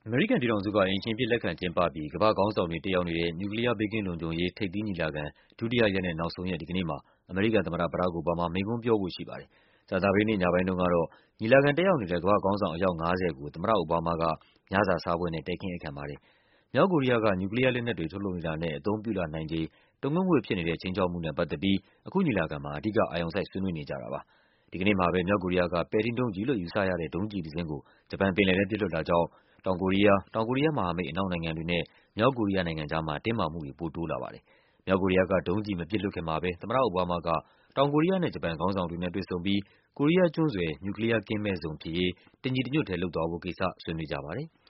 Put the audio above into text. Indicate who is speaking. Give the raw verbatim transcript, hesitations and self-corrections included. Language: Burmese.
Speaker 1: အမေရိကန်ပြည်ထောင်စုက အိမ်ရှင်အဖြစ်လက်ခံကျင်းပပြီး ကမ္ဘာ့ခေါင်းဆောင်တွေ တက်ရောက်နေတဲ့ နျူကလီးယားဘေးကင်းလုံခြုံရေး ထိပ်သီးညီလာခံ ဒုတိယရက်နဲ့ နောက်ဆုံးရက် ဒီကနေ့မှာ အမေရိကန်သမ္မတ ဘရာ့ခ် အိုဘားမား မိန့်ခွန်းပြောဖို့ရှိပါတယ်။ ကြာသပတေးနေ့ ညပိုင်းတုန်းကတော့ ညီလာခံတက်ရောက်နေတဲ့ ကမ္ဘာ့ခေါင်းဆောင် အယောက် ၅၀ ကို သမ္မတအိုဘားမားက ညစာစားပွဲနဲ့ တည်ခင်းဧည့်ခံပါတယ်။ မြောက်ကိုရီးယားက နျူကလီးယားလက်နက်တွေ ထုတ်လုပ်နေတာနဲ့ အသုံးပြုလာနိုင်ခြေ တုန်လှုပ်ဖွယ်ဖြစ်နေတဲ့ ခြိမ်းခြောက်မှုနဲ့ ပတ်သက်ပြီး အခုညီလာခံမှာ အဓိက အာရုံစိုက် ဆွေးနွေးနေကြတာပါ။ ဒီကနေ့မှာပဲ မြောက်ကိုရီးယားက ပဲ့ထိန်းဒုံးကျည်လို့ ယူဆရတဲ့ ဒုံးကျည်တစင်းကို ဂျပန်ပင်လယ်ထဲ ပစ်လွှတ်တာကြောင့် တောင်ကိုရီးယား၊ တောင်ကိုရီးယားမဟာမိတ် အနောက်နိုင်ငံတွေနဲ့ မြောက်ကိုရီးယားနိုင်ငံကြားမှာ တင်းမာမှုတွေ ပိုတိုးလာပါတယ်။ မြောက်ကိုရီးယားက ဒုံးကျည်မပစ်လွှတ်ခင်မှာပဲ သမ္မတအိုဘားမားက တောင်ကိုရီးယားနဲ့ ဂျပန်ခေါင်းဆောင်တွေနဲ့ တွေ့ဆုံပြီး ကိုရီးယားကျွန်းဆွယ် နျူကလီးယားကင်းမဲ့ဇုံဖြစ်ရေး တညီတညွတ်ထဲ လုပ်သွားဖို့ကိစ္စ ဆွေးနွေးကြပါတယ်။